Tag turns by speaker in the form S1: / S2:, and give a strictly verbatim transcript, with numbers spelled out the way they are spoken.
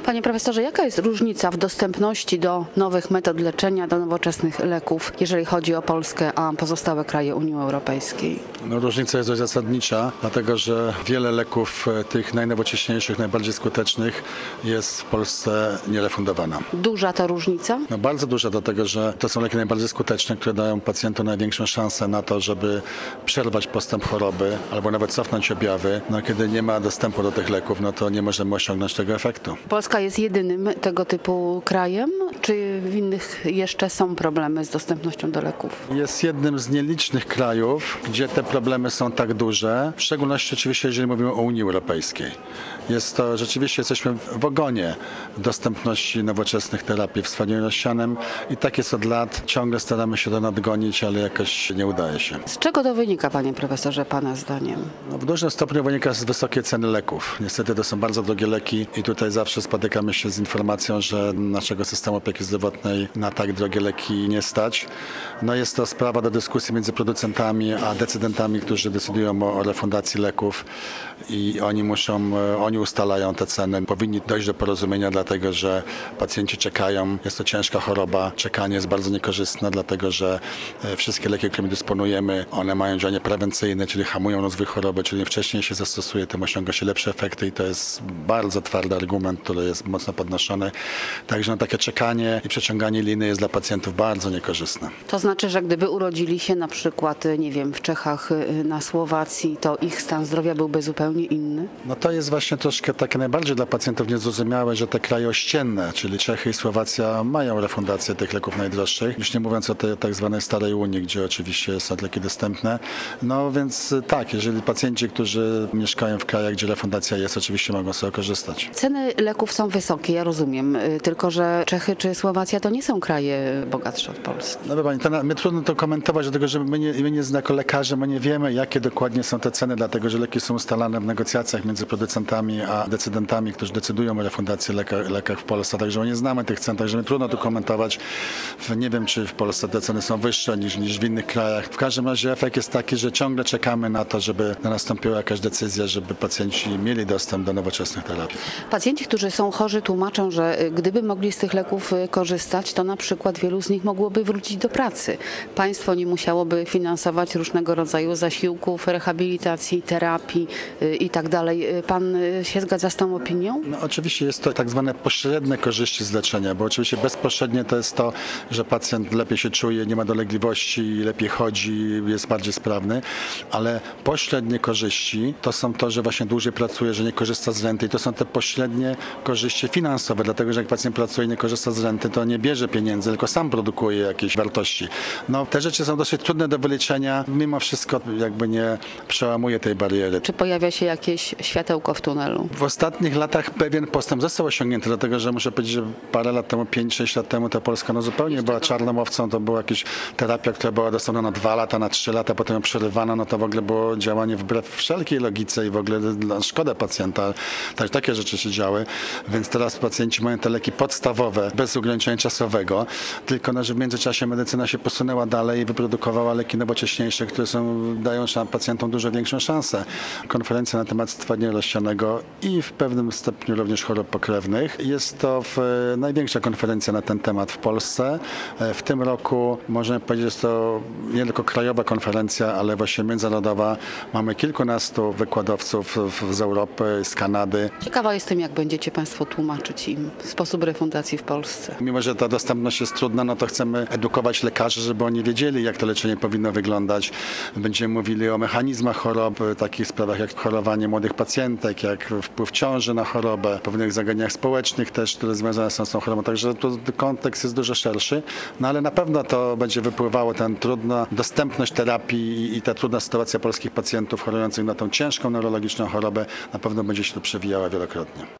S1: Panie profesorze, jaka jest różnica w dostępności do nowych metod leczenia, do nowoczesnych leków, jeżeli chodzi o Polskę, a pozostałe kraje Unii Europejskiej?
S2: No, różnica jest dość zasadnicza, dlatego że wiele leków, e, tych najnowocześniejszych, najbardziej skutecznych jest w Polsce nierefundowana.
S1: Duża to różnica?
S2: No, bardzo duża, dlatego że to są leki najbardziej skuteczne, które dają pacjentom największą szansę na to, żeby przerwać postęp choroby albo nawet cofnąć objawy. No, kiedy nie ma dostępu do tych leków, no to nie możemy osiągnąć tego efektu.
S1: Polska jest jedynym tego typu krajem, czy w innych jeszcze są problemy z dostępnością do leków?
S2: Jest jednym z nielicznych krajów, gdzie te problemy są tak duże, w szczególności oczywiście, jeżeli mówimy o Unii Europejskiej. Jest to, rzeczywiście jesteśmy w ogonie dostępności nowoczesnych terapii w stwardnieniu rozsianym i tak jest od lat. Ciągle staramy się to nadgonić, ale jakoś nie udaje się.
S1: Z czego to wynika, panie profesorze, pana zdaniem?
S2: No, w dużym stopniu wynika z wysokiej ceny leków. Niestety to są bardzo drogie leki i tutaj zawsze spotykamy się z informacją, że naszego systemu opieki zdrowotnej na tak drogie leki nie stać. No jest to sprawa do dyskusji między producentami a decydentami, którzy decydują o, o refundacji leków i oni muszą, oni ustalają te ceny. Powinni dojść do porozumienia, dlatego że pacjenci czekają. Jest to ciężka choroba. Czekanie jest bardzo niekorzystne, dlatego że wszystkie leki, którymi dysponujemy, one mają działanie prewencyjne, czyli hamują rozwój choroby, czyli im wcześniej się zastosuje, tym osiąga się lepsze efekty i to jest bardzo twardy argument, który jest mocno podnoszony. Także no, takie czekanie i przeciąganie liny jest dla pacjentów bardzo niekorzystne.
S1: To znaczy, że gdyby urodzili się na przykład, nie wiem, w Czechach, na Słowacji, to ich stan zdrowia byłby zupełnie inny?
S2: No to jest właśnie troszkę takie najbardziej dla pacjentów niezrozumiałe, że te kraje ościenne, czyli Czechy i Słowacja, mają refundację tych leków najdroższych, już nie mówiąc o tej tak zwanej starej Unii, gdzie oczywiście są leki dostępne. No więc tak, jeżeli pacjenci, którzy mieszkają w krajach, gdzie refundacja jest, oczywiście mogą sobie korzystać.
S1: Ceny leków są wysokie, ja rozumiem, y, tylko że Czechy czy Słowacja to nie są kraje bogatsze od Polski.
S2: No wie pani, to na, my trudno to komentować, dlatego że my nie, my nie jako lekarze, my nie wiemy, jakie dokładnie są te ceny, dlatego że leki są ustalane w negocjacjach między producentami a decydentami, którzy decydują o refundacji leka, lekach w Polsce, także my nie znamy tych cen, także my trudno to komentować. Nie wiem, czy w Polsce te ceny są wyższe niż, niż w innych krajach. W każdym razie efekt jest taki, że ciągle czekamy na to, żeby nastąpiła jakaś decyzja, żeby pacjenci mieli dostęp do nowoczesnych terapii.
S1: Pacjenci, którzy są chorzy, tłumaczą, że y, gdyby mogli z tych leków y, korzystać, to na przykład wielu z nich mogłoby wrócić do pracy. Państwo nie musiałoby finansować różnego rodzaju zasiłków, rehabilitacji, terapii y, i tak dalej. Y, Pan y, się zgadza z tą opinią?
S2: No, oczywiście jest to tak zwane pośrednie korzyści z leczenia, bo oczywiście bezpośrednie to jest to, że pacjent lepiej się czuje, nie ma dolegliwości, lepiej chodzi, jest bardziej sprawny, ale pośrednie korzyści to są to, że właśnie dłużej pracuje, że nie korzysta z renty i to są te pośrednie korzyści finansowe, dlatego że jak pacjent pracuje i nie korzysta z renty, to nie bierze pieniędzy, tylko sam produkuje jakieś wartości. No, te rzeczy są dosyć trudne do wyliczenia, mimo wszystko jakby nie przełamuje tej bariery.
S1: Czy pojawia się jakieś światełko w tunelu?
S2: W ostatnich latach pewien postęp został osiągnięty, dlatego że muszę powiedzieć, że parę lat temu, pięć sześć lat temu ta Polska no zupełnie była czarną owcą, to była jakaś terapia, która była dostępna na dwa lata, na trzy lata, potem ją przerywano, no to w ogóle było działanie wbrew wszelkiej logice i w ogóle dla szkoda pacjenta. Tak, takie rzeczy się działy, więc teraz pacjenci mają te leki podstawowe, bez ograniczenia czasowego, tylko no, że w międzyczasie medycyna się posunęła dalej i wyprodukowała leki nowocześniejsze, które są, dają pacjentom dużo większą szansę. Konferencja na temat stwardnienia rozsianego i w pewnym stopniu również chorób pokrewnych. Jest to w, największa konferencja na ten temat w Polsce. W tym roku możemy powiedzieć, że jest to nie tylko krajowa konferencja, ale właśnie międzynarodowa. Mamy kilkunastu wykładowców z Europy, z Kanady.
S1: Ciekawa jestem, jak będziecie Państwo tłumaczyć im sposób refundacji w Polsce.
S2: Mimo że ta dostępność jest trudna, no to chcemy edukować lekarzy, żeby oni wiedzieli, jak to leczenie powinno wyglądać. Będziemy mówili o mechanizmach chorób, takich sprawach jak chorowanie młodych pacjentek, jak wpływ ciąży na chorobę, pewnych zagadnieniach społecznych też, które związane są z tą chorobą. Także tu kontekst jest dużo szerszy, no ale na pewno to będzie wypływało, ten trudna dostępność terapii i ta trudna sytuacja polskich pacjentów chorujących na tą ciężką neurologiczną chorobę na pewno będzie się tu przewijała wielokrotnie.